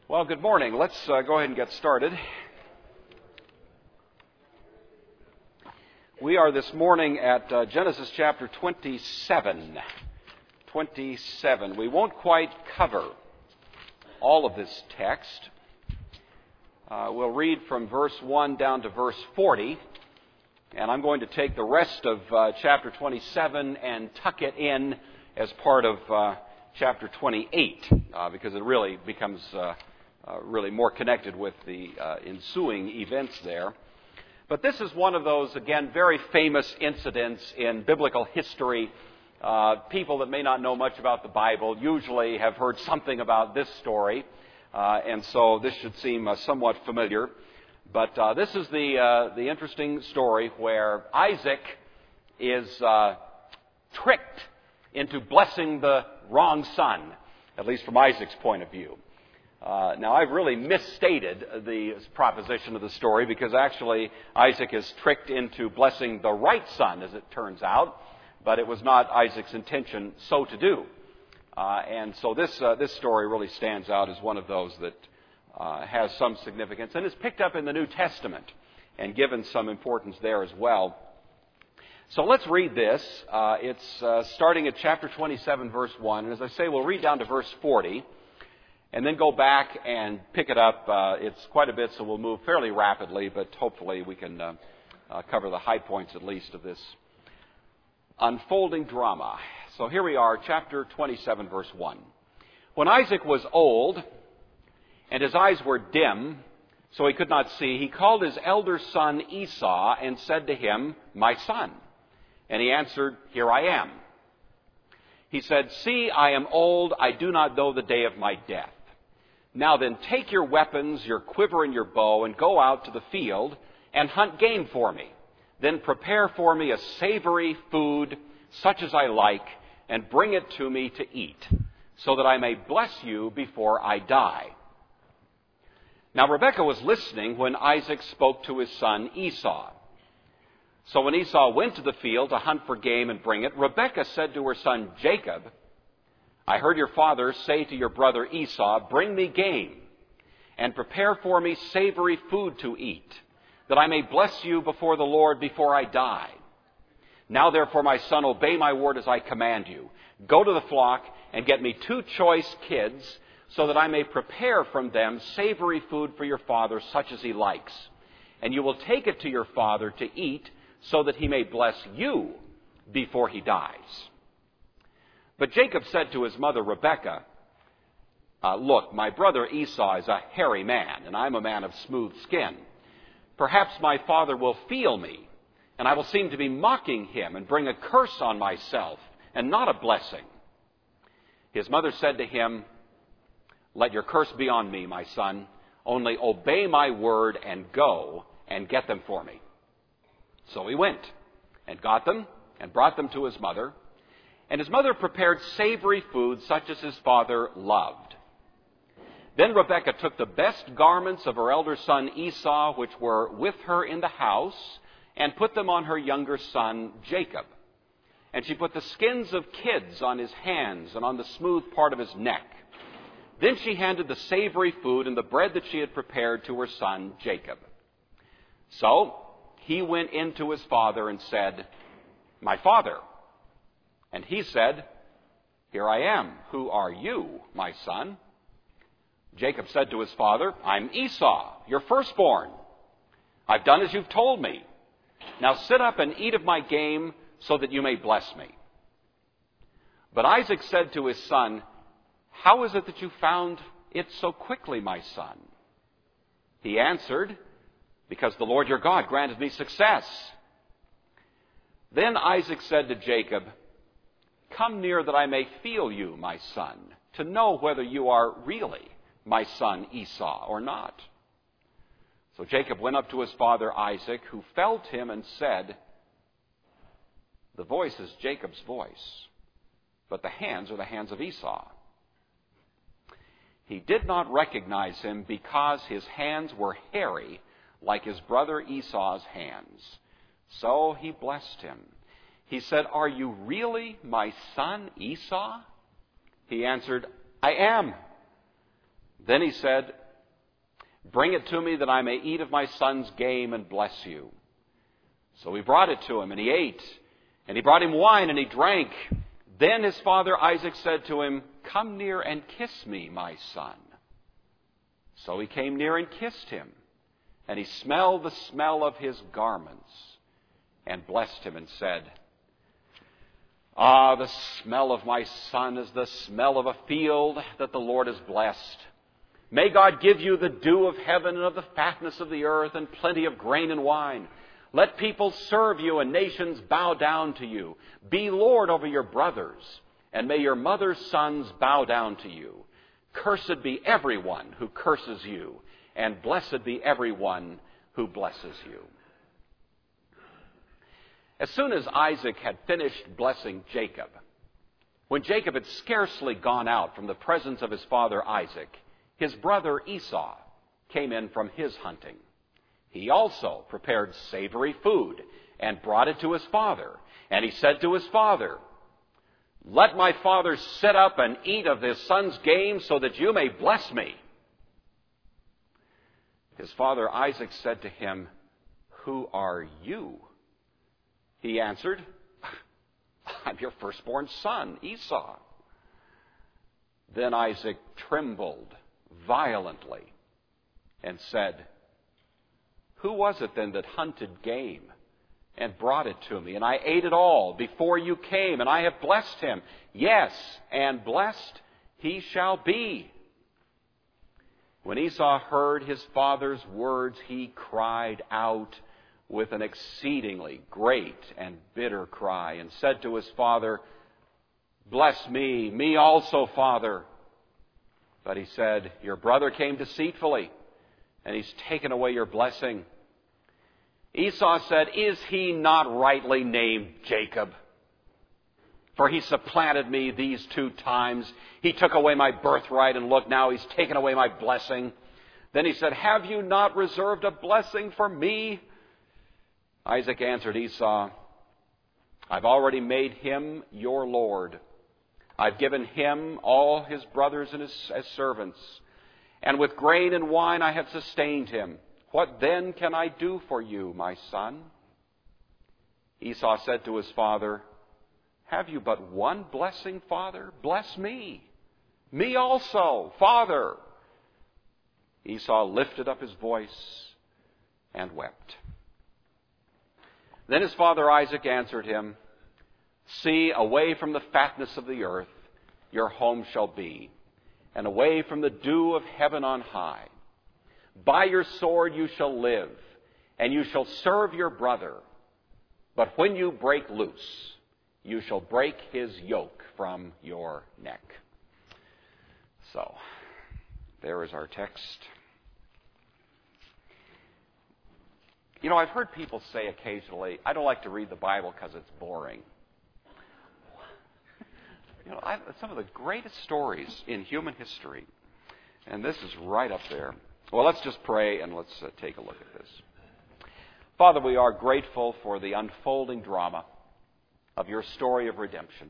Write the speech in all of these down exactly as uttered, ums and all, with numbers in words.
Well, good morning. Let's uh, go ahead and get started. We are this morning at uh, Genesis chapter twenty-seven. twenty-seven. We won't quite cover all of this text. Uh, we'll read from verse one down to verse forty, and I'm going to take the rest of uh, chapter twenty-seven and tuck it in as part of uh, chapter twenty-eight, uh, because it really becomes uh, uh, really more connected with the uh, ensuing events there. But this is one of those, again, very famous incidents in biblical history. Uh, people that may not know much about the Bible usually have heard something about this story, uh, and so this should seem uh, somewhat familiar. But uh, this is the uh, the interesting story where Isaac is uh, tricked into blessing the wrong son, at least from Isaac's point of view. Uh, now, I've really misstated the proposition of the story because actually Isaac is tricked into blessing the right son, as it turns out, but it was not Isaac's intention so to do. Uh, and so this uh, this story really stands out as one of those that uh, has some significance and is picked up in the New Testament and given some importance there as well. So let's read this. Uh, it's uh, starting at chapter twenty-seven, verse one. And as I say, we'll read down to verse forty. And then go back and pick it up. Uh, it's quite a bit, so we'll move fairly rapidly, but hopefully we can uh, uh, cover the high points at least of this unfolding drama. So here we are, chapter twenty-seven, verse one. When Isaac was old, and his eyes were dim, so he could not see, he called his elder son Esau and said to him, "My son." And he answered, "Here I am." He said, "See, I am old, I do not know the day of my death. Now then, take your weapons, your quiver and your bow, and go out to the field and hunt game for me. Then prepare for me a savory food, such as I like, and bring it to me to eat, so that I may bless you before I die." Now Rebekah was listening when Isaac spoke to his son Esau. So when Esau went to the field to hunt for game and bring it, Rebekah said to her son Jacob, "I heard your father say to your brother Esau, 'Bring me game, and prepare for me savory food to eat, that I may bless you before the Lord before I die. Now therefore, my son, obey my word as I command you. Go to the flock and get me two choice kids, so that I may prepare from them savory food for your father, such as he likes. And you will take it to your father to eat, so that he may bless you before he dies.' But Jacob said to his mother Rebekah, uh, 'Look, my brother Esau is a hairy man, and I'm a man of smooth skin. Perhaps my father will feel me, and I will seem to be mocking him and bring a curse on myself, and not a blessing.' His mother said to him, 'Let your curse be on me, my son. Only obey my word and go and get them for me.' So he went and got them and brought them to his mother. And his mother prepared savory food such as his father loved. Then Rebekah took the best garments of her elder son Esau, which were with her in the house, and put them on her younger son Jacob. And she put the skins of kids on his hands and on the smooth part of his neck. Then she handed the savory food and the bread that she had prepared to her son Jacob. So he went in to his father and said, 'My father.' And he said, 'Here I am. Who are you, my son?' Jacob said to his father, 'I'm Esau, your firstborn. I've done as you've told me. Now sit up and eat of my game so that you may bless me.' But Isaac said to his son, 'How is it that you found it so quickly, my son?' He answered, 'Because the Lord your God granted me success.' Then Isaac said to Jacob, 'Come near that I may feel you, my son, to know whether you are really my son Esau or not.' So Jacob went up to his father Isaac, who felt him and said, 'The voice is Jacob's voice, but the hands are the hands of Esau.' He did not recognize him because his hands were hairy like his brother Esau's hands. So he blessed him. He said, 'Are you really my son Esau?' He answered, 'I am.' Then he said, "Bring it to me that I may eat of my son's game and bless you." So he brought it to him, and he ate. And he brought him wine, and he drank. Then his father Isaac said to him, "Come near and kiss me, my son." So he came near and kissed him. And he smelled the smell of his garments, and blessed him, and said, "Ah, the smell of my son is the smell of a field that the Lord has blessed. May God give you the dew of heaven and of the fatness of the earth and plenty of grain and wine. Let people serve you and nations bow down to you. Be Lord over your brothers, and may your mother's sons bow down to you. Cursed be everyone who curses you, and blessed be everyone who blesses you." As soon as Isaac had finished blessing Jacob, when Jacob had scarcely gone out from the presence of his father Isaac, his brother Esau came in from his hunting. He also prepared savory food and brought it to his father. And he said to his father, "Let my father sit up and eat of his son's game so that you may bless me." His father Isaac said to him, "Who are you?" He answered, "I'm your firstborn son, Esau." Then Isaac trembled violently and said, "Who was it then that hunted game and brought it to me? And I ate it all before you came, and I have blessed him. Yes, and blessed he shall be." When Esau heard his father's words, he cried out with an exceedingly great and bitter cry, and said to his father, "Bless me, me also, father." But he said, "Your brother came deceitfully, and he's taken away your blessing." Esau said, "Is he not rightly named Jacob? For he supplanted me these two times. He took away my birthright, and look, now he's taken away my blessing." Then he said, "Have you not reserved a blessing for me?" Isaac answered Esau, "I've already made him your lord. I've given him all his brothers and his as servants. And with grain and wine I have sustained him. What then can I do for you, my son?" Esau said to his father, "Have you but one blessing, father? Bless me. Me also, father." Esau lifted up his voice and wept. Then his father Isaac answered him, "See, away from the fatness of the earth your home shall be, and away from the dew of heaven on high. By your sword you shall live, and you shall serve your brother. But when you break loose, you shall break his yoke from your neck." So, there is our text. You know, I've heard people say occasionally, "I don't like to read the Bible because it's boring." You know, I, some of the greatest stories in human history, and this is right up there. Well, let's just pray and let's uh, take a look at this. Father, we are grateful for the unfolding drama of your story of redemption.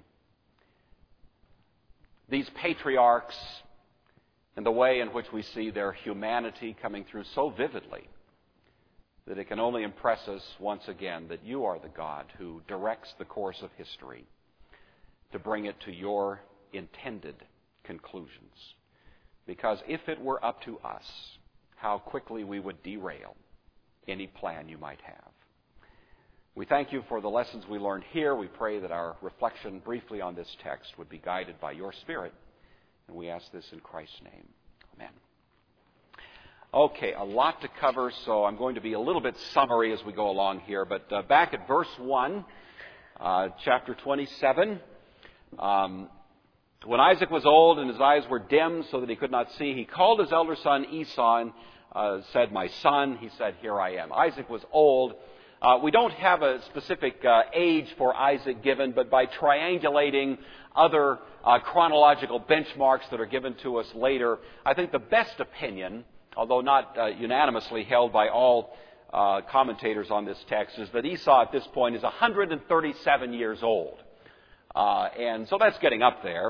These patriarchs and the way in which we see their humanity coming through so vividly that it can only impress us once again that you are the God who directs the course of history to bring it to your intended conclusions. Because if it were up to us, how quickly we would derail any plan you might have. We thank you for the lessons we learned here. We pray that our reflection briefly on this text would be guided by your Spirit. And we ask this in Christ's name. Amen. Okay, a lot to cover, so I'm going to be a little bit summary as we go along here. But uh, back at verse one, uh, chapter twenty-seven, um, when Isaac was old and his eyes were dim so that he could not see, he called his elder son Esau and uh, said, "My son." He said, "Here I am." Isaac was old. Uh, we don't have a specific uh, age for Isaac given, but by triangulating other uh, chronological benchmarks that are given to us later, I think the best opinion, although not uh, unanimously held by all uh, commentators on this text, is that Esau at this point is one hundred thirty-seven years old. Uh, and so that's getting up there.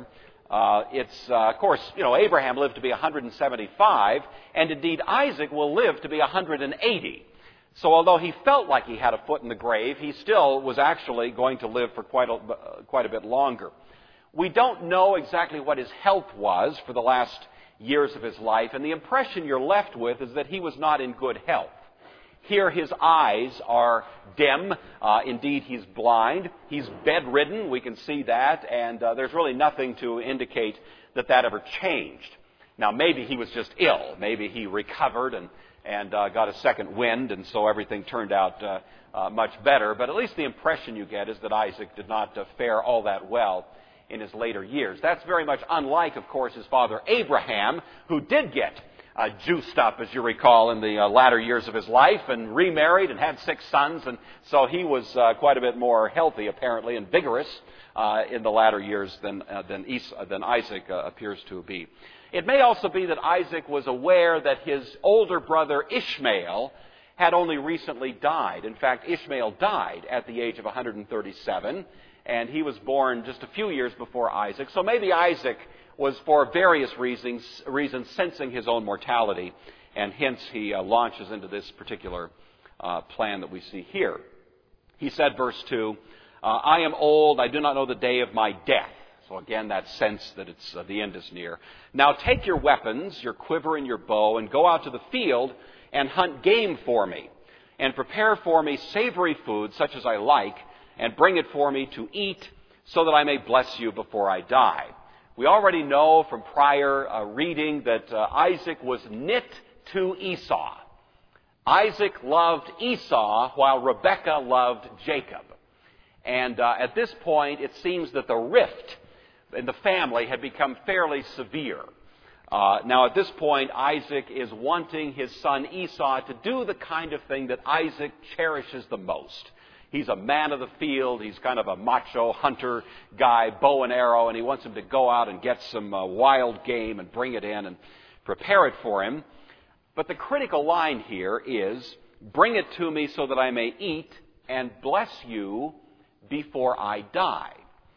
Uh, it's, uh, of course, you know, Abraham lived to be one hundred seventy-five, and indeed Isaac will live to be one hundred eighty. So although he felt like he had a foot in the grave, he still was actually going to live for quite a, uh, quite a bit longer. We don't know exactly what his health was for the last years of his life, and the impression you're left with is that he was not in good health. Here his eyes are dim. Uh, indeed, he's blind. He's bedridden. We can see that. And uh, there's really nothing to indicate that that ever changed. Now, maybe he was just ill. Maybe he recovered and, and uh, got a second wind, and so everything turned out uh, uh, much better. But at least the impression you get is that Isaac did not uh, fare all that well in his later years. That's very much unlike, of course, his father Abraham, who did get Uh, juiced up, as you recall, in the uh, latter years of his life, and remarried and had six sons, and so he was uh, quite a bit more healthy, apparently, and vigorous uh, in the latter years than uh, than, Esau, than Isaac uh, appears to be. It may also be that Isaac was aware that his older brother Ishmael had only recently died. In fact, Ishmael died at the age of one hundred thirty-seven, and he was born just a few years before Isaac. So maybe Isaac was for various reasons, reasons sensing his own mortality, and hence he uh, launches into this particular uh, plan that we see here. He said, verse two, uh, I am old, I do not know the day of my death. So again, that sense that it's uh, the end is near. Now take your weapons, your quiver and your bow, and go out to the field and hunt game for me, and prepare for me savory food such as I like, and bring it for me to eat, so that I may bless you before I die. We already know from prior uh, reading that uh, Isaac was knit to Esau. Isaac loved Esau while Rebekah loved Jacob. And uh, at this point, it seems that the rift in the family had become fairly severe. Uh, now, at this point, Isaac is wanting his son Esau to do the kind of thing that Isaac cherishes the most. He's a man of the field. He's kind of a macho hunter guy, bow and arrow, and he wants him to go out and get some uh, wild game and bring it in and prepare it for him. But the critical line here is, bring it to me so that I may eat and bless you before I die.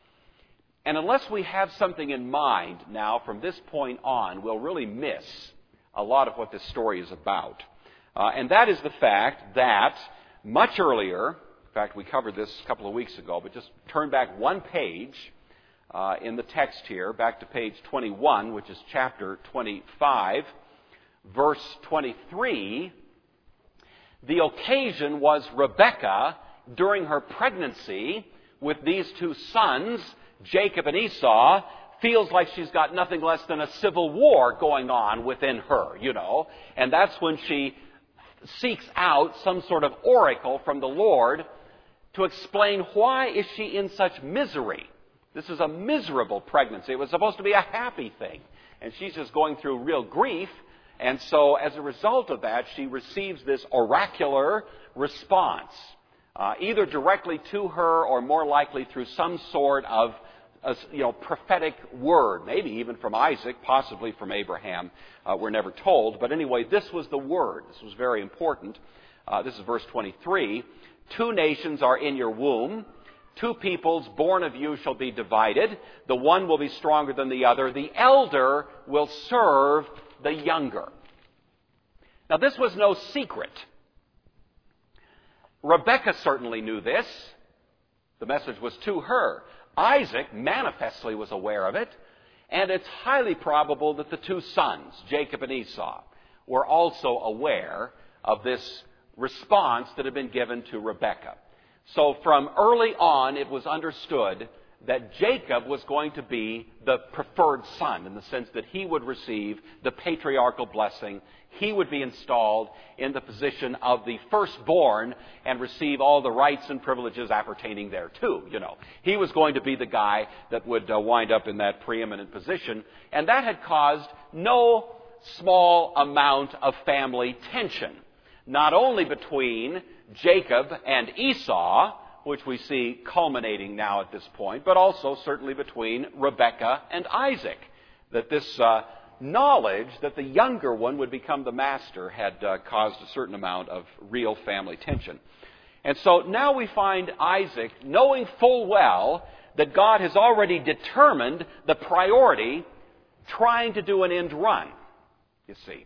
And unless we have something in mind now from this point on, we'll really miss a lot of what this story is about. Uh, and that is the fact that much earlier, in fact, we covered this a couple of weeks ago, but just turn back one page uh, in the text here, back to page twenty-one, which is chapter twenty-five, verse twenty-three. The occasion was Rebekah, during her pregnancy with these two sons, Jacob and Esau, feels like she's got nothing less than a civil war going on within her, you know. And that's when she seeks out some sort of oracle from the Lord to explain why is she in such misery. This is a miserable pregnancy. It was supposed to be a happy thing. And she's just going through real grief. And so as a result of that, she receives this oracular response, uh, either directly to her or more likely through some sort of a, you know, prophetic word, maybe even from Isaac, possibly from Abraham. Uh, we're never told. But anyway, this was the word. This was very important. Uh, this is verse twenty-three. Two nations are in your womb. Two peoples born of you shall be divided. The one will be stronger than the other. The elder will serve the younger. Now, this was no secret. Rebekah certainly knew this. The message was to her. Isaac manifestly was aware of it. And it's highly probable that the two sons, Jacob and Esau, were also aware of this response that had been given to Rebekah. So from early on, it was understood that Jacob was going to be the preferred son in the sense that he would receive the patriarchal blessing. He would be installed in the position of the firstborn and receive all the rights and privileges appertaining thereto. You know, he was going to be the guy that would uh, wind up in that preeminent position. And that had caused no small amount of family tension, not only between Jacob and Esau, which we see culminating now at this point, but also certainly between Rebekah and Isaac. That this uh, knowledge that the younger one would become the master had uh, caused a certain amount of real family tension. And so now we find Isaac knowing full well that God has already determined the priority, trying to do an end run, you see.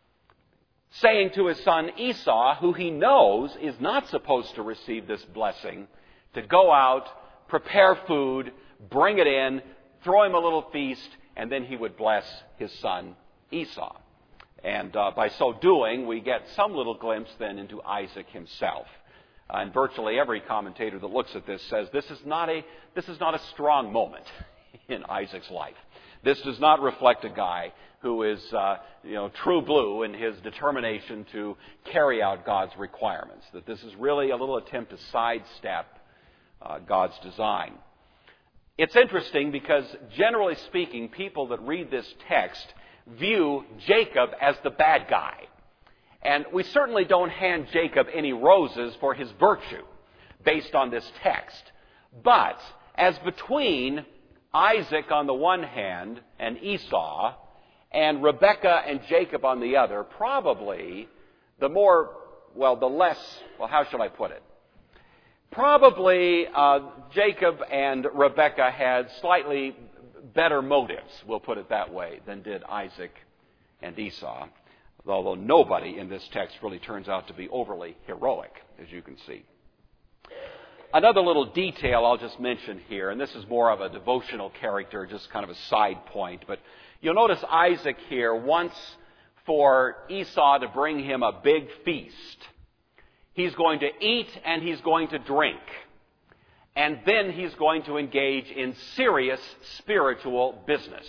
Saying to his son Esau, who he knows is not supposed to receive this blessing, to go out, prepare food, bring it in, throw him a little feast, and then he would bless his son Esau. And uh, by so doing, we get some little glimpse then into Isaac himself. Uh, and virtually every commentator that looks at this says this is not a this is not a strong moment in Isaac's life. This does not reflect a guy who is uh, you know true blue in his determination to carry out God's requirements. That this is really a little attempt to sidestep uh, God's design. It's interesting because, generally speaking, people that read this text view Jacob as the bad guy. And we certainly don't hand Jacob any roses for his virtue based on this text. But as between Isaac on the one hand and Esau, and Rebekah and Jacob on the other, probably the more, well, the less, well, how shall I put it? Probably uh, Jacob and Rebekah had slightly better motives, we'll put it that way, than did Isaac and Esau. Although nobody in this text really turns out to be overly heroic, as you can see. Another little detail I'll just mention here, and this is more of a devotional character, just kind of a side point, but you'll notice Isaac here wants for Esau to bring him a big feast. He's going to eat and he's going to drink. And then he's going to engage in serious spiritual business.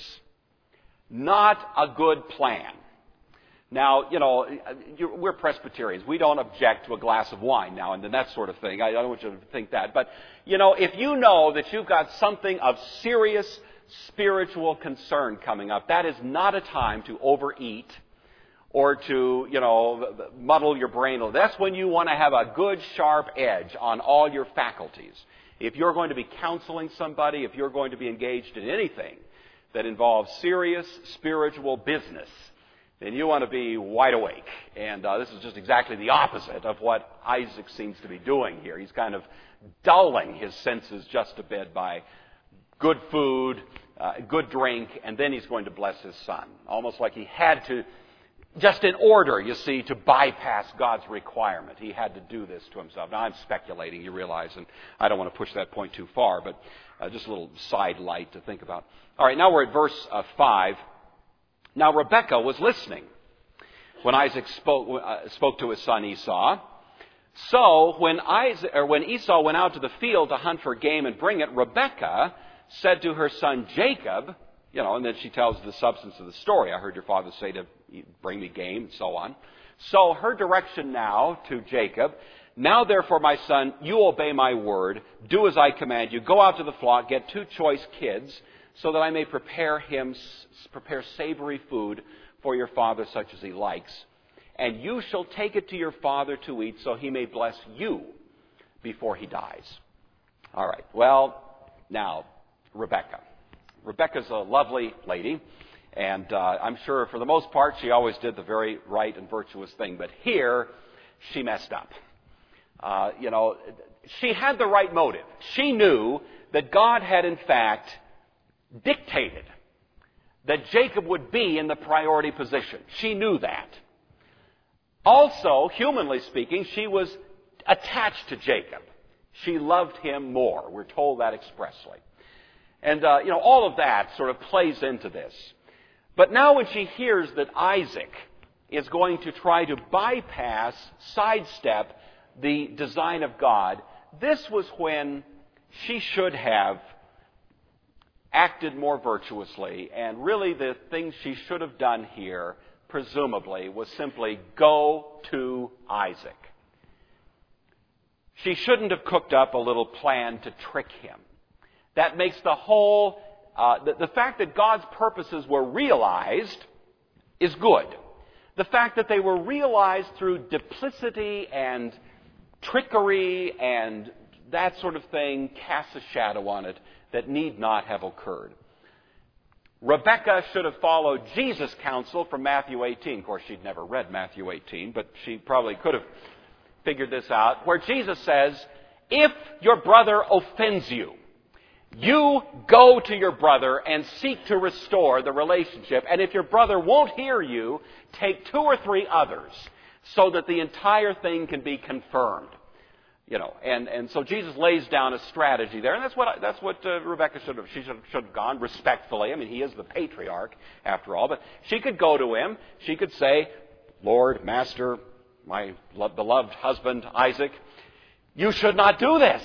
Not a good plan. Now, you know, we're Presbyterians. We don't object to a glass of wine now and then, that sort of thing. I don't want you to think that. But, you know, if you know that you've got something of serious spiritual concern coming up, that is not a time to overeat or to, you know, muddle your brain. That's when you want to have a good, sharp edge on all your faculties. If you're going to be counseling somebody, if you're going to be engaged in anything that involves serious spiritual business, then you want to be wide awake. And uh, this is just exactly the opposite of what Isaac seems to be doing here. He's kind of dulling his senses just a bit by good food, uh, good drink, and then he's going to bless his son. Almost like he had to, just in order, you see, to bypass God's requirement. He had to do this to himself. Now, I'm speculating, you realize, and I don't want to push that point too far, but uh, just a little side light to think about. All right, now we're at verse uh, five. Now, Rebekah was listening when Isaac spoke, uh, spoke to his son Esau. So, when, Isaac, or when Esau went out to the field to hunt for game and bring it, Rebekah said to her son Jacob, you know, and then she tells the substance of the story. I heard your father say to bring me game, and so on. So, her direction now to Jacob, now therefore, my son, you obey my word, do as I command you, go out to the flock, get two choice kids, so that I may prepare him, prepare savory food for your father such as he likes. And you shall take it to your father to eat, so he may bless you before he dies. All right, well, now, Rebekah. Rebekah's a lovely lady, and uh, I'm sure for the most part she always did the very right and virtuous thing. But here, she messed up. Uh, you know, she had the right motive. She knew that God had, in fact, dictated that Jacob would be in the priority position. She knew that. Also, humanly speaking, she was attached to Jacob. She loved him more. We're told that expressly. And, uh, you know, all of that sort of plays into this. But now when she hears that Isaac is going to try to bypass, sidestep the design of God, this was when she should have acted more virtuously, and really the thing she should have done here, presumably, was simply go to Isaac. She shouldn't have cooked up a little plan to trick him. That makes the whole, uh, the, the fact that God's purposes were realized is good. The fact that they were realized through duplicity and trickery and that sort of thing casts a shadow on it that need not have occurred. Rebekah should have followed Jesus' counsel from Matthew eighteen. Of course, she'd never read Matthew eighteen, but she probably could have figured this out, where Jesus says, if your brother offends you, You go to your brother and seek to restore the relationship. And if your brother won't hear you, take two or three others so that the entire thing can be confirmed. You know, and, and so Jesus lays down a strategy there, and that's what I, that's what uh, Rebecca should have she should, should have gone respectfully. I mean, he is the patriarch after all, but she could go to him. She could say, "Lord, Master, my beloved husband Isaac, you should not do this.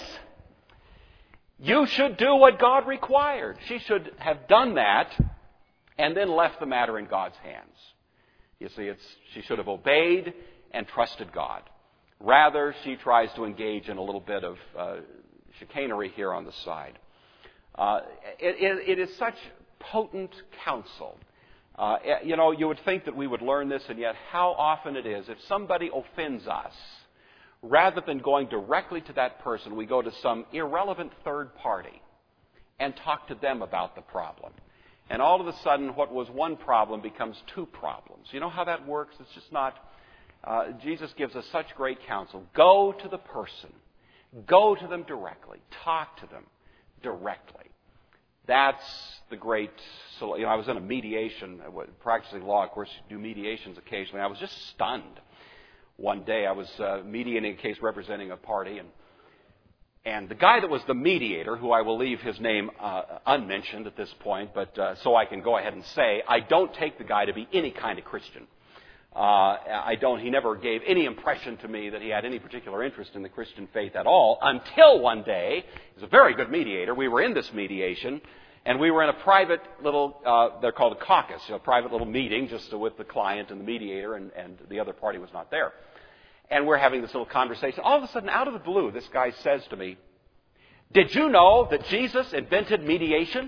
You should do what God required." She should have done that, and then left the matter in God's hands. You see, it's she should have obeyed and trusted God. Rather, she tries to engage in a little bit of uh, chicanery here on the side. Uh, it, it, it is such potent counsel. Uh, you know, you would think that we would learn this, and yet how often it is, if somebody offends us, rather than going directly to that person, we go to some irrelevant third party and talk to them about the problem. And all of a sudden, what was one problem becomes two problems. You know how that works? It's just not... Uh, Jesus gives us such great counsel. Go to the person. Go to them directly. Talk to them directly. That's the great... So, you know, I was in a mediation, practicing law, of course, you do mediations occasionally. I was just stunned. One day I was uh, mediating a case representing a party, and and the guy that was the mediator, who I will leave his name uh, unmentioned at this point, but uh, so I can go ahead and say, I don't take the guy to be any kind of Christian. Uh, I don't. He never gave any impression to me that he had any particular interest in the Christian faith at all, until one day, he's a very good mediator. We were in this mediation, and we were in a private little, uh, they're called a caucus, a private little meeting just with the client and the mediator, and, and the other party was not there. And we're having this little conversation. All of a sudden, out of the blue, this guy says to me, "Did you know that Jesus invented mediation?"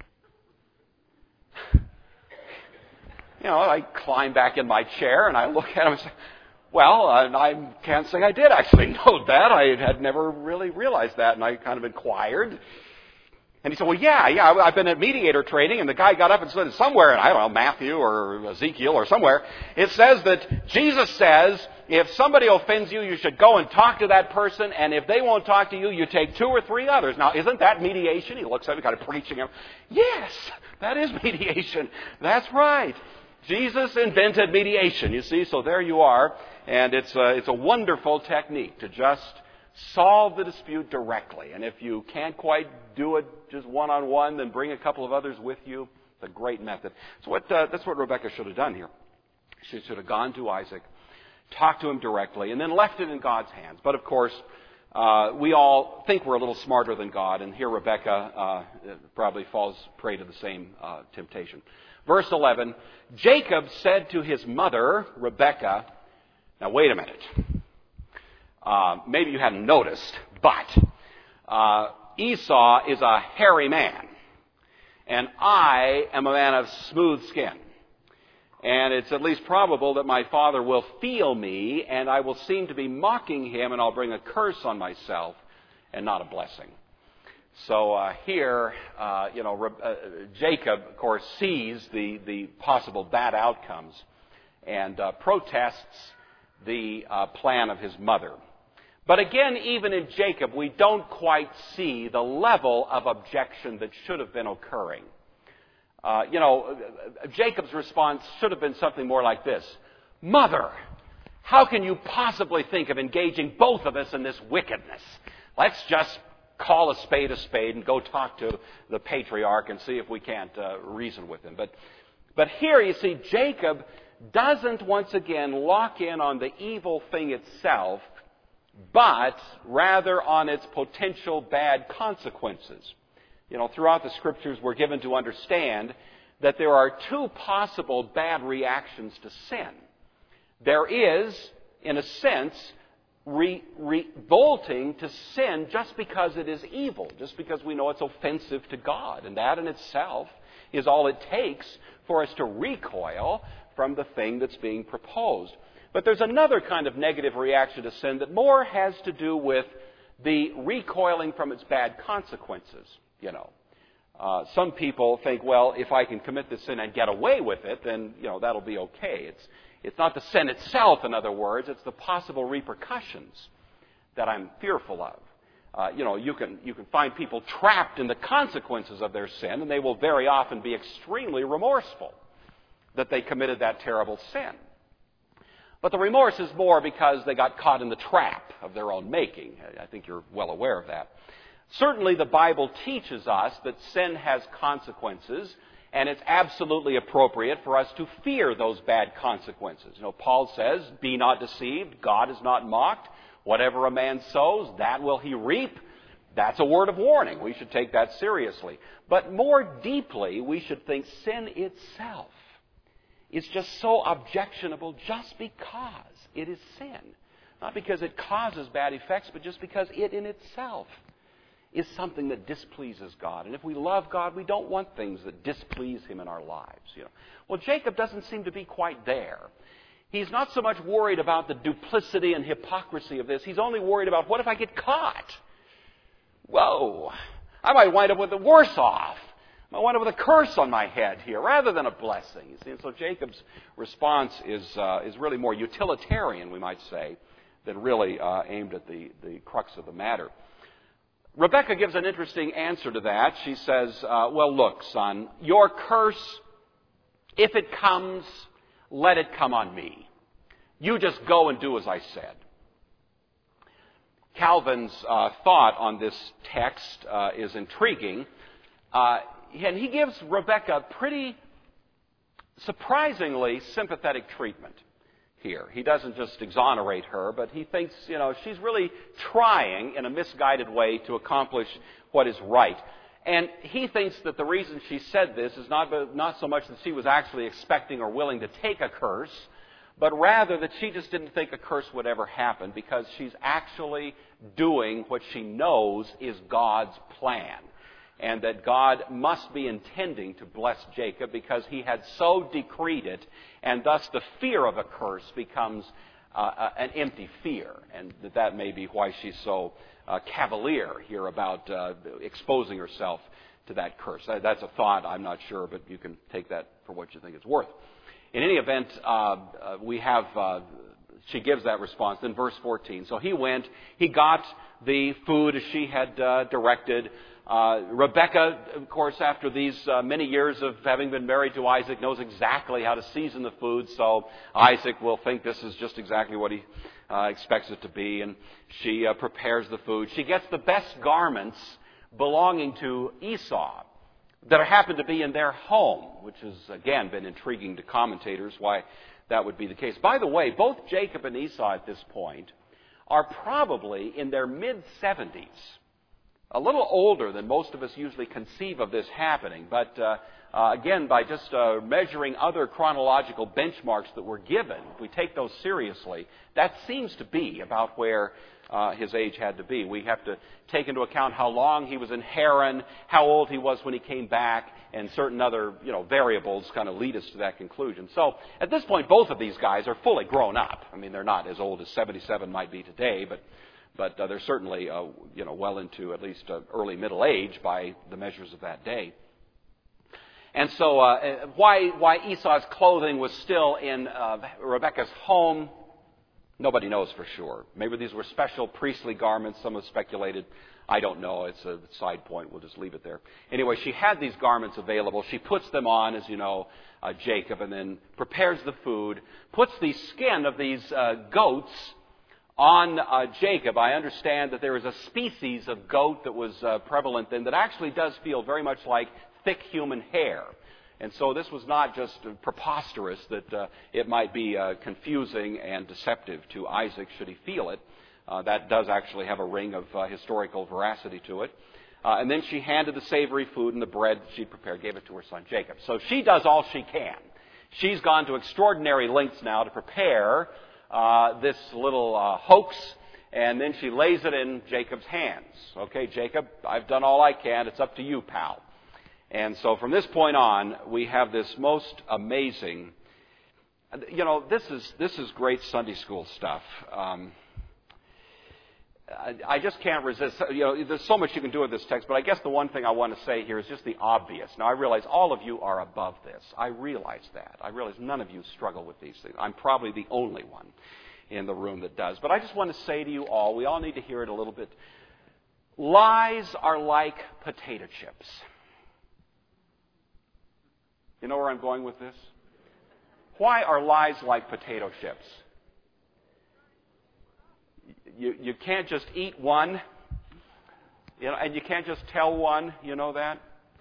You know, I climb back in my chair and I look at him and say, "Well, uh, I can't say I did actually know that. I had never really realized that." And I kind of inquired. And he said, "Well, yeah, yeah, I've been at mediator training." And the guy got up and said, somewhere, in, I don't know, Matthew or Ezekiel or somewhere, it says that Jesus says, if somebody offends you, you should go and talk to that person. And if they won't talk to you, you take two or three others. Now, isn't that mediation? He looks at me, kind of preaching him. Yes, that is mediation. That's right. Jesus invented mediation, you see, so there you are. And it's a, it's a wonderful technique to just solve the dispute directly. And if you can't quite do it just one-on-one, then bring a couple of others with you. It's a great method. So what, uh, that's what Rebecca should have done here. She should have gone to Isaac, talked to him directly, and then left it in God's hands. But of course, uh, we all think we're a little smarter than God, and here Rebecca uh, probably falls prey to the same uh, temptation. Verse eleven, Jacob said to his mother, Rebekah, now wait a minute. Uh, maybe you hadn't noticed, but uh, Esau is a hairy man, and I am a man of smooth skin. And it's at least probable that my father will feel me, and I will seem to be mocking him, and I'll bring a curse on myself and not a blessing. So uh, here, uh, you know, uh, Jacob, of course, sees the, the possible bad outcomes and uh, protests the uh, plan of his mother. But again, even in Jacob, we don't quite see the level of objection that should have been occurring. Uh, you know, Jacob's response should have been something more like this. "Mother, how can you possibly think of engaging both of us in this wickedness? Let's just call a spade a spade and go talk to the patriarch and see if we can't uh, reason with him." But, but here you see Jacob doesn't once again lock in on the evil thing itself, but rather on its potential bad consequences. You know, throughout the Scriptures we're given to understand that there are two possible bad reactions to sin. There is, in a sense, Re- revolting to sin just because it is evil, just because we know it's offensive to God. And that in itself is all it takes for us to recoil from the thing that's being proposed. But there's another kind of negative reaction to sin that more has to do with the recoiling from its bad consequences, you know. Uh, some people think, well, if I can commit this sin and get away with it, then, you know, that'll be okay. It's It's not the sin itself, in other words. It's the possible repercussions that I'm fearful of. uh, you know, you can, you can find people trapped in the consequences of their sin, and they will very often be extremely remorseful that they committed that terrible sin. But the remorse is more because they got caught in the trap of their own making. I think you're well aware of that. Certainly the Bible teaches us that sin has consequences, and it's absolutely appropriate for us to fear those bad consequences. You know, Paul says, "Be not deceived, God is not mocked. Whatever a man sows, that will he reap." That's a word of warning. We should take that seriously. But more deeply, we should think sin itself is just so objectionable just because it is sin. Not because it causes bad effects, but just because it in itself is something that displeases God. And if we love God, we don't want things that displease Him in our lives. You know. Well, Jacob doesn't seem to be quite there. He's not so much worried about the duplicity and hypocrisy of this. He's only worried about, what if I get caught? Whoa, I might wind up with the worse off. I wind up with a curse on my head here rather than a blessing. You see? And so Jacob's response is uh, is really more utilitarian, we might say, than really uh, aimed at the, the crux of the matter. Rebekah gives an interesting answer to that. She says, uh, well, look, son, your curse, if it comes, let it come on me. You just go and do as I said. Calvin's uh, thought on this text uh, is intriguing. Uh, and he gives Rebekah pretty surprisingly sympathetic treatment here. He doesn't just exonerate her, but he thinks, you know, she's really trying in a misguided way to accomplish what is right. And he thinks that the reason she said this is not, not so much that she was actually expecting or willing to take a curse, but rather that she just didn't think a curse would ever happen because she's actually doing what she knows is God's plan. And that God must be intending to bless Jacob because he had so decreed it, and thus the fear of a curse becomes uh, an empty fear. And that that may be why she's so uh, cavalier here about uh, exposing herself to that curse. That's a thought, I'm not sure, but you can take that for what you think it's worth. In any event, uh, uh, we have, uh, she gives that response in verse fourteen. So he went, he got the food as she had uh, directed. Uh, Rebekah, of course, after these uh, many years of having been married to Isaac, knows exactly how to season the food, so Isaac will think this is just exactly what he uh, expects it to be, and she uh, prepares the food. She gets the best garments belonging to Esau that happen to be in their home, which has, again, been intriguing to commentators why that would be the case. By the way, both Jacob and Esau at this point are probably in their mid-seventies. A little older than most of us usually conceive of this happening. But uh, uh, again, by just uh, measuring other chronological benchmarks that were given, if we take those seriously, that seems to be about where uh, his age had to be. We have to take into account how long he was in Haran, how old he was when he came back, and certain other you know variables kind of lead us to that conclusion. So at this point, both of these guys are fully grown up. I mean, they're not as old as seventy-seven might be today, but But uh, they're certainly, uh, you know, well into at least uh, early middle age by the measures of that day. And so, uh, why why Esau's clothing was still in uh, Rebekah's home, nobody knows for sure. Maybe these were special priestly garments. Some have speculated. I don't know. It's a side point. We'll just leave it there. Anyway, she had these garments available. She puts them on, as you know, uh, Jacob, and then prepares the food. Puts the skin of these uh, goats on uh, Jacob. I understand that there is a species of goat that was uh, prevalent then that actually does feel very much like thick human hair. And so this was not just uh, preposterous that uh, it might be uh, confusing and deceptive to Isaac should he feel it. Uh, that does actually have a ring of uh, historical veracity to it. Uh, and then she handed the savory food and the bread that she'd prepared, gave it to her son Jacob. So she does all she can. She's gone to extraordinary lengths now to prepare Uh, this little uh, hoax, and then she lays it in Jacob's hands. Okay, Jacob, I've done all I can. It's up to you, pal. And so from this point on, we have this most amazing, you know, this is this is great Sunday school stuff. Um, I, I just can't resist. You know, there's so much you can do with this text, but I guess the one thing I want to say here is just the obvious. Now, I realize all of you are above this. I realize that. I realize none of you struggle with these things. I'm probably the only one in the room that does. But I just want to say to you all, we all need to hear it a little bit Lies are like potato chips. You know where I'm going with this? Why are lies like potato chips? You, you can't just eat one, you know, and you can't just tell one, you know that?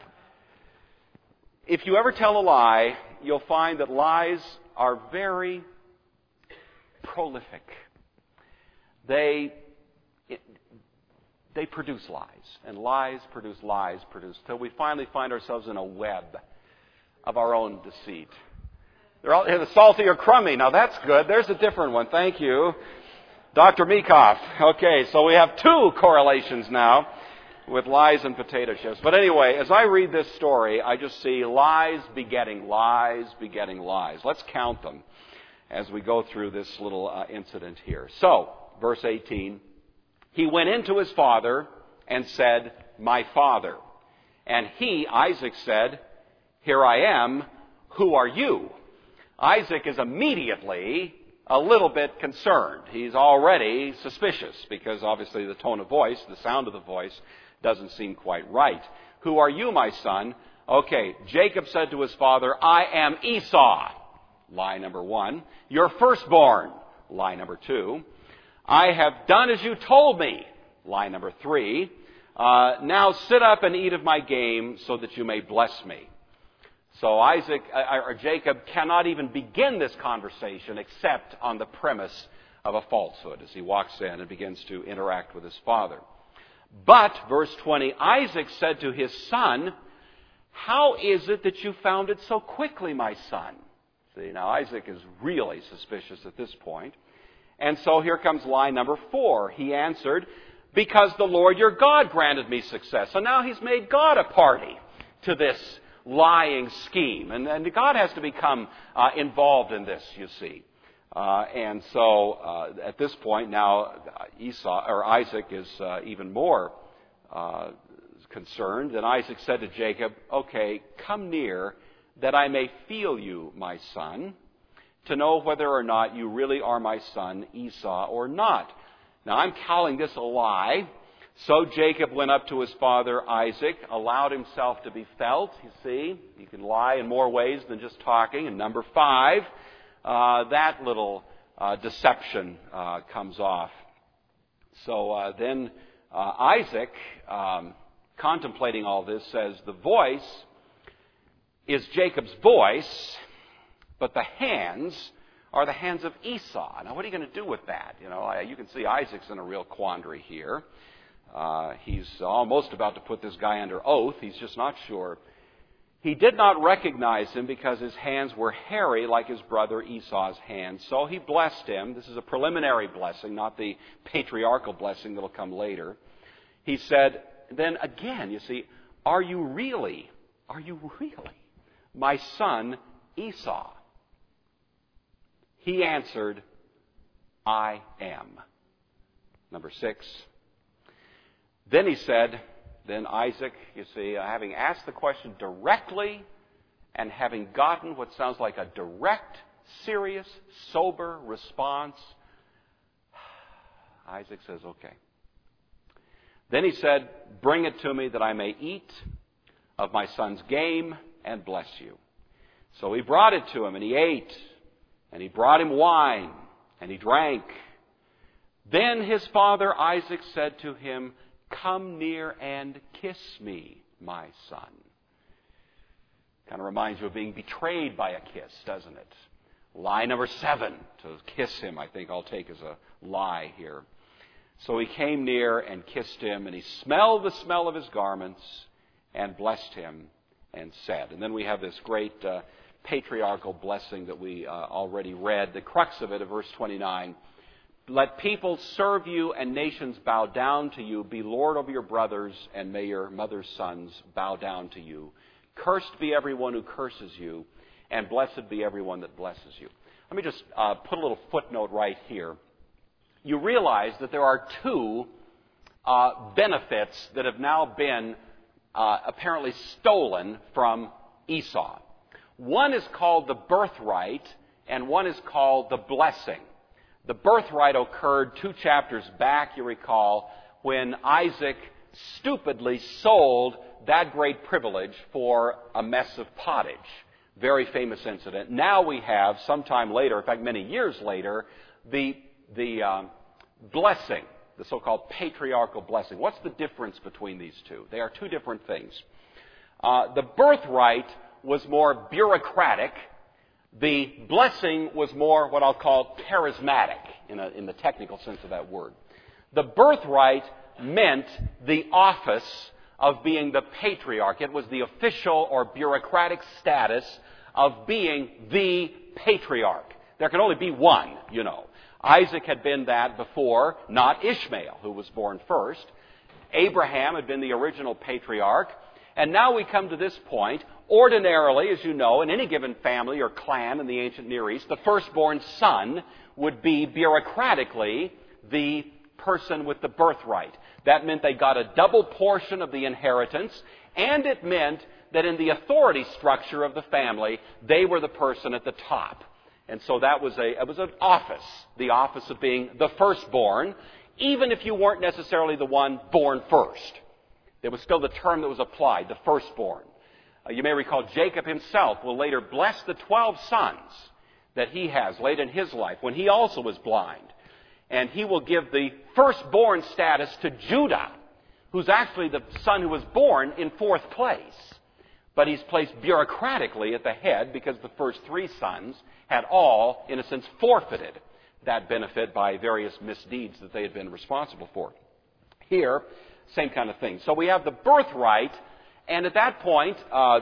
If you ever tell a lie, you'll find that lies are very prolific. They it, they produce lies, and lies produce lies produce, till we finally find ourselves in a web of our own deceit. They're all they're the salty or crummy. Now that's good. There's a different one. Thank you, Doctor Meekoff. Okay, so we have two correlations now with lies and potato chips. But anyway, as I read this story, I just see lies begetting lies begetting lies. Let's count them as we go through this little uh, incident here. So, verse eighteen, he went in to his father and said, "My father." And he, Isaac, said, "Here I am. Who are you?" Isaac is immediately a little bit concerned. He's already suspicious because obviously the tone of voice, the sound of the voice, doesn't seem quite right. "Who are you, my son?" Okay, Jacob said to his father, "I am Esau." Lie number one. "Your firstborn." Lie number two. "I have done as you told me." Lie number three. Uh, "now sit up and eat of my game so that you may bless me." So Isaac uh, or Jacob cannot even begin this conversation except on the premise of a falsehood as he walks in and begins to interact with his father. But, verse twenty, Isaac said to his son, "How is it that you found it so quickly, my son?" See, now Isaac is really suspicious at this point. And so here comes lie number four. He answered, "Because the Lord your God granted me success." So now he's made God a party to this lying scheme. And, and God has to become uh, involved in this, you see. Uh, and so uh, at this point now Esau or Isaac is uh, even more uh, concerned. And Isaac said to Jacob, "Okay, come near that I may feel you, my son, to know whether or not you really are my son Esau or not." Now I'm calling this a lie. So Jacob went up to his father Isaac, allowed himself to be felt. You see, you can lie in more ways than just talking. And number five, uh, that little uh, deception uh, comes off. So uh, then uh, Isaac, um, contemplating all this, says, "The voice is Jacob's voice, but the hands are the hands of Esau." Now, what are you going to do with that? You know, you can see Isaac's in a real quandary here. Uh, he's almost about to put this guy under oath. He's just not sure. He did not recognize him because his hands were hairy like his brother Esau's hands. So he blessed him. This is a preliminary blessing, not the patriarchal blessing that will come later. He said, then again, you see, "Are you really, are you really my son Esau?" He answered, "I am." Number six. Then he said, then Isaac, you see, uh, having asked the question directly and having gotten what sounds like a direct, serious, sober response, Isaac says, "Okay." Then he said, "Bring it to me that I may eat of my son's game and bless you." So he brought it to him, and he ate, and he brought him wine, and he drank. Then his father Isaac said to him, "Come near and kiss me, my son." Kind of reminds you of being betrayed by a kiss, doesn't it? Lie number seven, to kiss him, I think I'll take as a lie here. So he came near and kissed him, and he smelled the smell of his garments and blessed him and said. And then we have this great uh, patriarchal blessing that we uh, already read. The crux of it, of verse twenty-nine, "Let people serve you and nations bow down to you. Be Lord over your brothers, and may your mother's sons bow down to you. Cursed be everyone who curses you, and blessed be everyone that blesses you." Let me just uh, put a little footnote right here. You realize that there are two uh, benefits that have now been uh, apparently stolen from Esau. One is called the birthright, and one is called the blessing. The birthright occurred two chapters back, you recall, when Isaac stupidly sold that great privilege for a mess of pottage. Very famous incident. Now we have, sometime later, in fact many years later, the, the um, blessing, the so-called patriarchal blessing. What's the difference between these two? They are two different things. Uh, the birthright was more bureaucratic. The blessing was more what I'll call charismatic in, a, in the technical sense of that word. The birthright meant the office of being the patriarch. It was the official or bureaucratic status of being the patriarch. There can only be one, you know. Isaac had been that before, not Ishmael, who was born first. Abraham had been the original patriarch. And now we come to this point. Ordinarily, as you know, in any given family or clan in the ancient Near East, the firstborn son would be bureaucratically the person with the birthright. That meant they got a double portion of the inheritance, and it meant that in the authority structure of the family, they were the person at the top. And so that was a it was an office, the office of being the firstborn, even if you weren't necessarily the one born first. There was still the term that was applied, the firstborn. Uh, you may recall Jacob himself will later bless the twelve sons that he has late in his life when he also was blind. And he will give the firstborn status to Judah, who's actually the son who was born in fourth place. But he's placed bureaucratically at the head because the first three sons had all, in a sense, forfeited that benefit by various misdeeds that they had been responsible for. Here, same kind of thing. So we have the birthright, and at that point, uh,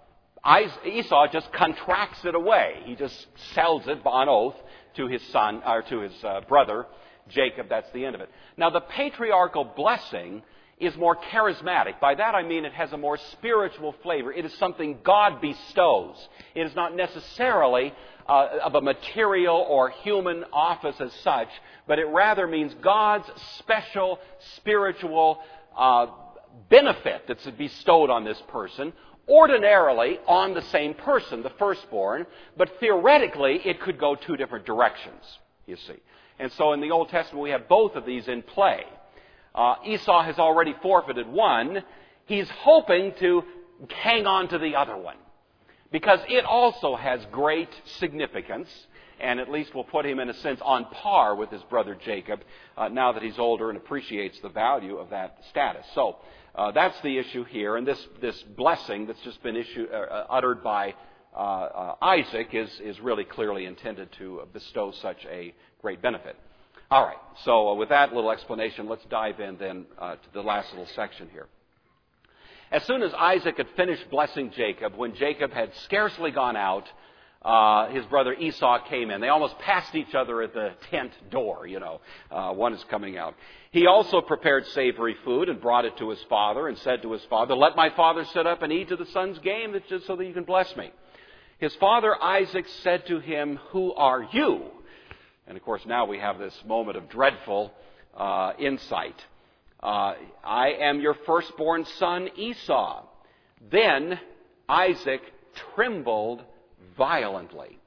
Esau just contracts it away. He just sells it on oath to his son, or to his uh, brother, Jacob. That's the end of it. Now, the patriarchal blessing is more charismatic. By that I mean it has a more spiritual flavor. It is something God bestows. It is not necessarily uh, of a material or human office as such, but it rather means God's special spiritual uh, benefit that's bestowed on this person, ordinarily on the same person, the firstborn, but theoretically it could go two different directions, you see. And so in the Old Testament we have both of these in play. Uh, Esau has already forfeited one. He's hoping to hang on to the other one because it also has great significance, and at least will put him in a sense on par with his brother Jacob uh, now that he's older and appreciates the value of that status. So uh, that's the issue here, and this, this blessing that's just been issue, uh, uttered by uh, uh, Isaac is, is really clearly intended to bestow such a great benefit. All right, so uh, with that little explanation, let's dive in then uh, to the last little section here. As soon as Isaac had finished blessing Jacob, when Jacob had scarcely gone out, uh, his brother Esau came in. They almost passed each other at the tent door, you know. Uh, one is coming out. He also prepared savory food and brought it to his father and said to his father, "Let my father sit up and eat to the son's game just so that you can bless me." His father Isaac said to him, "Who are you?" And, of course, now we have this moment of dreadful uh, insight. Uh, "I am your firstborn son, Esau." Then Isaac trembled violently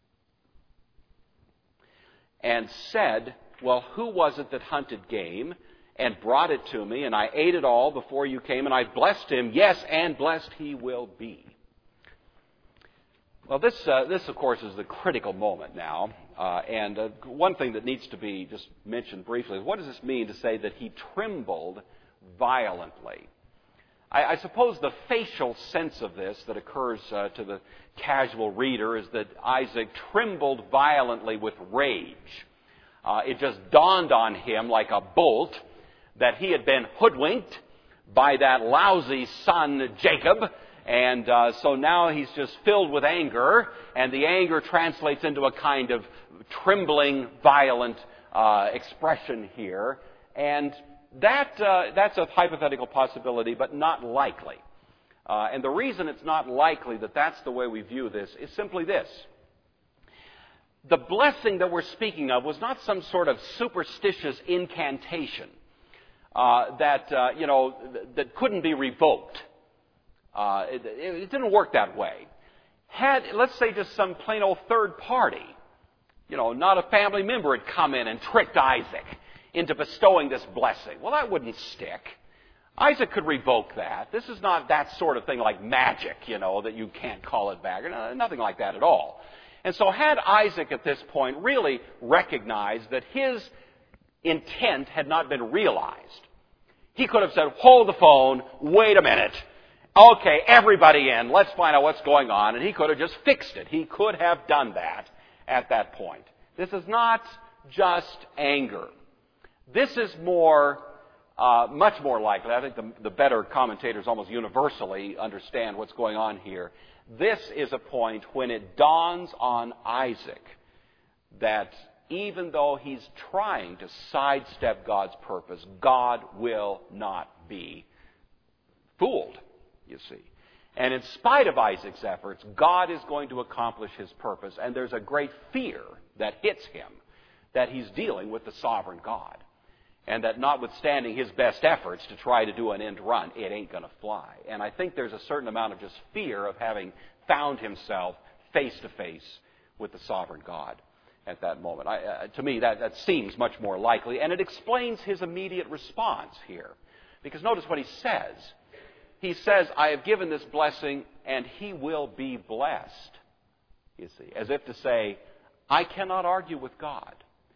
and said, "Well, who was it that hunted game and brought it to me, and I ate it all before you came, and I blessed him? Yes, and blessed he will be." Well, this, uh, this, of course, is the critical moment now. Uh, and uh, one thing that needs to be just mentioned briefly is what does this mean to say that he trembled violently? I, I suppose the facial sense of this that occurs uh, to the casual reader is that Isaac trembled violently with rage. Uh, it just dawned on him like a bolt that he had been hoodwinked by that lousy son Jacob. And uh, so now he's just filled with anger, and the anger translates into a kind of trembling, violent uh, expression here. And that uh, that's a hypothetical possibility, but not likely. Uh, and the reason it's not likely that that's the way we view this is simply this. The blessing that we're speaking of was not some sort of superstitious incantation uh, that, uh, you know, th- that couldn't be revoked. Uh, it, it didn't work that way. Had, let's say, just some plain old third party, you know, not a family member had come in and tricked Isaac into bestowing this blessing. Well, that wouldn't stick. Isaac could revoke that. This is not that sort of thing like magic, you know, that you can't call it back. No, nothing like that at all. And so had Isaac at this point really recognized that his intent had not been realized, he could have said, hold the phone, wait a minute. Okay, everybody in, let's find out what's going on. And he could have just fixed it. He could have done that at that point. This is not just anger. This is more, uh, much more likely. I think the, the better commentators almost universally understand what's going on here. This is a point when it dawns on Isaac that even though he's trying to sidestep God's purpose, God will not be fooled, you see. And in spite of Isaac's efforts, God is going to accomplish his purpose. And there's a great fear that hits him that he's dealing with the sovereign God. And that notwithstanding his best efforts to try to do an end run, it ain't going to fly. And I think there's a certain amount of just fear of having found himself face to face with the sovereign God at that moment. I, uh, to me, that, that seems much more likely. And it explains his immediate response here. Because notice what he says. He says, I have given this blessing, and he will be blessed. You see, as if to say, I cannot argue with God.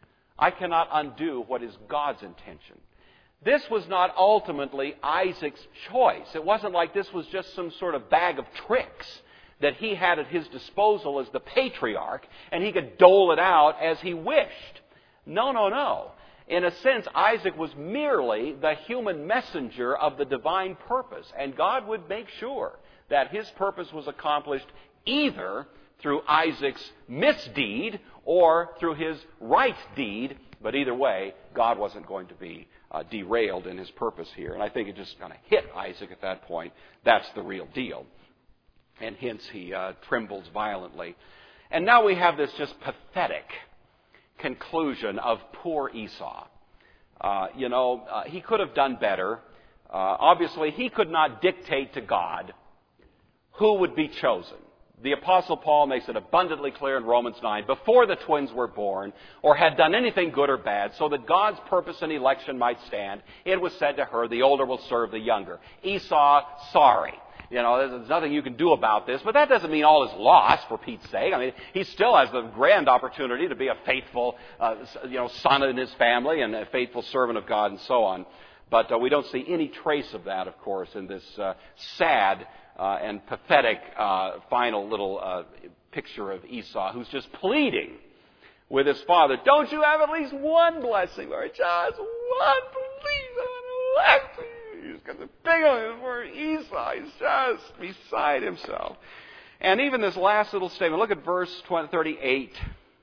I cannot undo what is God's intention. This was not ultimately Isaac's choice. It wasn't like this was just some sort of bag of tricks that he had at his disposal as the patriarch, and he could dole it out as he wished. No, no, no. In a sense, Isaac was merely the human messenger of the divine purpose, and God would make sure that his purpose was accomplished either through Isaac's misdeed or through his right deed. But either way, God wasn't going to be uh, derailed in his purpose here. And I think it just kind of hit Isaac at that point. That's the real deal. And hence he uh, trembles violently. And now we have this just pathetic conclusion of poor Esau. Uh, you know, uh, he could have done better. Uh, obviously, he could not dictate to God who would be chosen. The Apostle Paul makes it abundantly clear in Romans nine, before the twins were born, or had done anything good or bad, so that God's purpose and election might stand, it was said to her, the older will serve the younger. Esau, sorry. You know, there's nothing you can do about this, but that doesn't mean all is lost, for Pete's sake. I mean, he still has the grand opportunity to be a faithful, uh, you know, son in his family and a faithful servant of God and so on. But uh, we don't see any trace of that, of course, in this uh, sad uh, and pathetic uh, final little uh, picture of Esau, who's just pleading with his father, don't you have at least one blessing, or just one, please, blessing? He's got the big one for Esau. He's just beside himself. And even this last little statement, look at verse thirty-eight.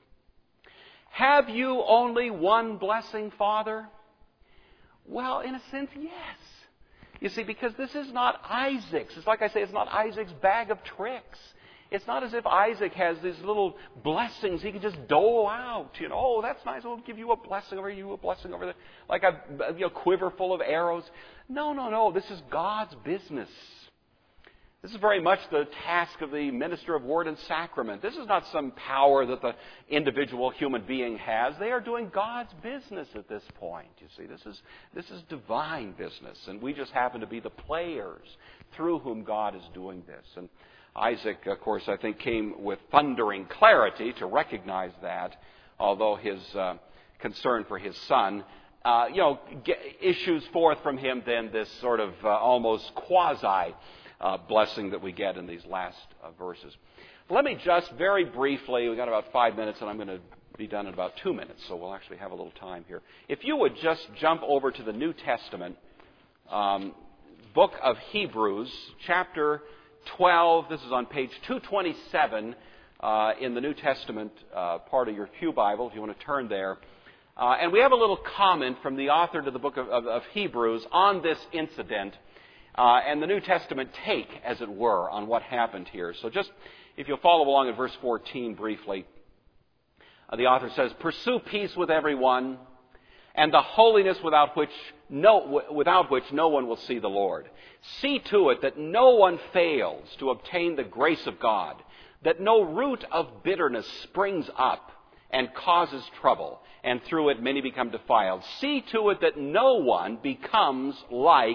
Have you only one blessing, Father? Well, in a sense, yes. You see, because this is not Isaac's. It's like I say, it's not Isaac's bag of tricks. It's not as if Isaac has these little blessings he can just dole out. You know, oh, that's nice. We'll give you a blessing over here, you a blessing over there. Like a you know, quiver full of arrows. No, no, no. This is God's business. This is very much the task of the minister of word and sacrament. This is not some power that the individual human being has. They are doing God's business at this point. You see, this is this is divine business, and we just happen to be the players through whom God is doing this. And Isaac, of course, I think came with thundering clarity to recognize that, although his uh, concern for his son, uh, you know, get, issues forth from him then this sort of uh, almost quasi Uh, blessing that we get in these last uh, verses. Let me just very briefly, we've got about five minutes and I'm going to be done in about two minutes, so we'll actually have a little time here. If you would just jump over to the New Testament, um, book of Hebrews, chapter twelve. This is on page two twenty-seven uh, in the New Testament uh, part of your Pew Bible, if you want to turn there. Uh, and we have a little comment from the author to the book of, of, of Hebrews on this incident. Uh, and the New Testament take, as it were, on what happened here. So just, if you'll follow along in verse fourteen briefly, uh, the author says, pursue peace with everyone, and the holiness without which no, w- without which no one will see the Lord. See to it that no one fails to obtain the grace of God, that no root of bitterness springs up and causes trouble, and through it many become defiled. See to it that no one becomes like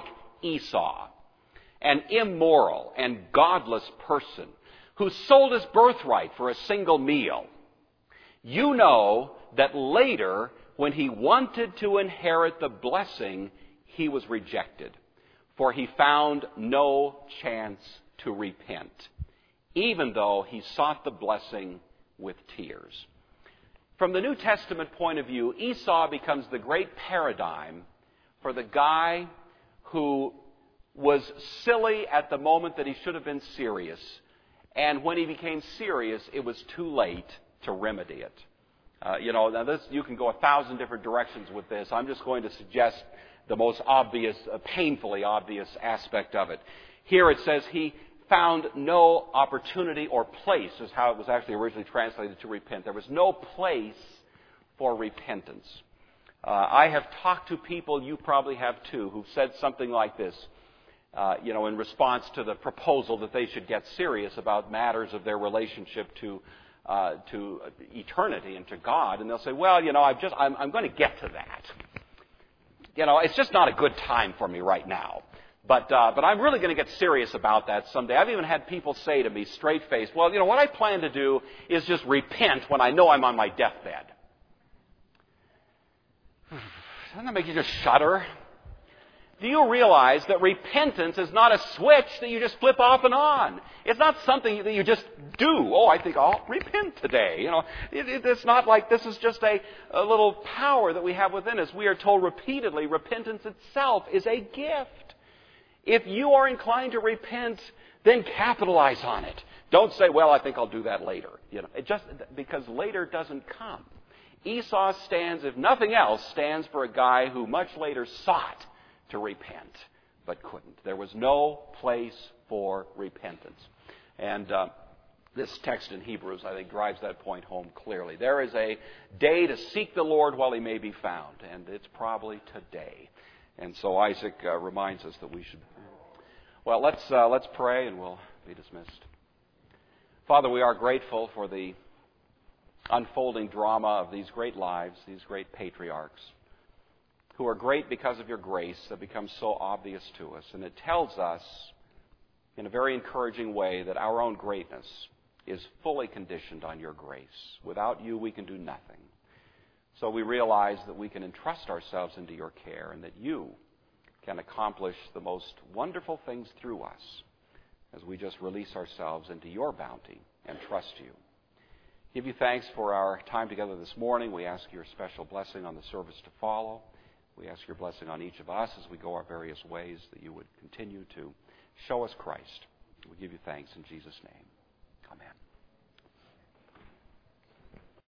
Esau, an immoral and godless person who sold his birthright for a single meal, you know that later, when he wanted to inherit the blessing, he was rejected, for he found no chance to repent, even though he sought the blessing with tears. From the New Testament point of view, Esau becomes the great paradigm for the guy who was silly at the moment that he should have been serious. And when he became serious, it was too late to remedy it. Uh, you know, now this, you can go a thousand different directions with this. I'm just going to suggest the most obvious, uh, painfully obvious aspect of it. Here it says he found no opportunity or place, is how it was actually originally translated, to repent. There was no place for repentance. Uh, I have talked to people, you probably have too, who've said something like this, uh, you know, in response to the proposal that they should get serious about matters of their relationship to uh, to eternity and to God, and they'll say, well, you know, I'm just, I'm, I'm going to get to that. You know, it's just not a good time for me right now. But uh, but I'm really going to get serious about that someday. I've even had people say to me, straight-faced, well, you know, what I plan to do is just repent when I know I'm on my deathbed. Doesn't that make you just shudder? Do you realize that repentance is not a switch that you just flip off and on? It's not something that you just do. Oh, I think I'll repent today. You know, it, it, it's not like this is just a, a little power that we have within us. We are told repeatedly, repentance itself is a gift. If you are inclined to repent, then capitalize on it. Don't say, well, I think I'll do that later. You know, it just because later doesn't come. Esau stands, if nothing else, stands for a guy who much later sought to repent, but couldn't. There was no place for repentance. And uh, this text in Hebrews, I think, drives that point home clearly. There is a day to seek the Lord while he may be found, and it's probably today. And so Isaac uh, reminds us that we should. Well, let's uh, let's pray, and we'll be dismissed. Father, we are grateful for the unfolding drama of these great lives, these great patriarchs, who are great because of your grace that becomes so obvious to us. And it tells us in a very encouraging way that our own greatness is fully conditioned on your grace. Without you, we can do nothing. So we realize that we can entrust ourselves into your care and that you can accomplish the most wonderful things through us as we just release ourselves into your bounty and trust you. Give you thanks for our time together this morning. We ask your special blessing on the service to follow. We ask your blessing on each of us as we go our various ways, that you would continue to show us Christ. We give you thanks in Jesus' name. Amen.